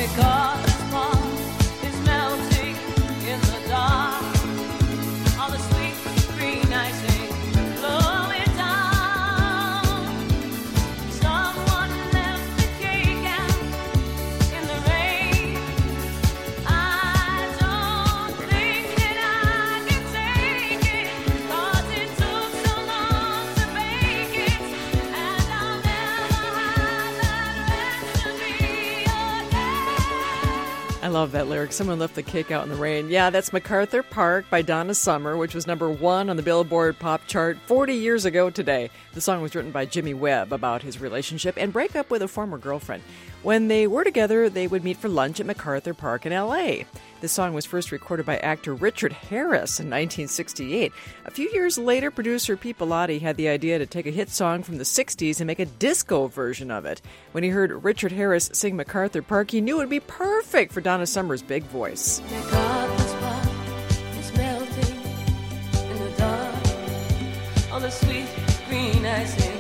I love that lyric. Someone left the cake out in the rain. Yeah, that's MacArthur Park by Donna Summer, which was number 1 on the Billboard pop chart 40 years ago today. The song was written by Jimmy Webb about his relationship and breakup with a former girlfriend. When they were together, they would meet for lunch at MacArthur Park in L.A. This song was first recorded by actor Richard Harris in 1968. A few years later, producer Pete Bellotti had the idea to take a hit song from the 60s and make a disco version of it. When he heard Richard Harris sing MacArthur Park, he knew it would be perfect for Donna Summer's big voice. MacArthur's Park is melting in the dark on the sweet green ice.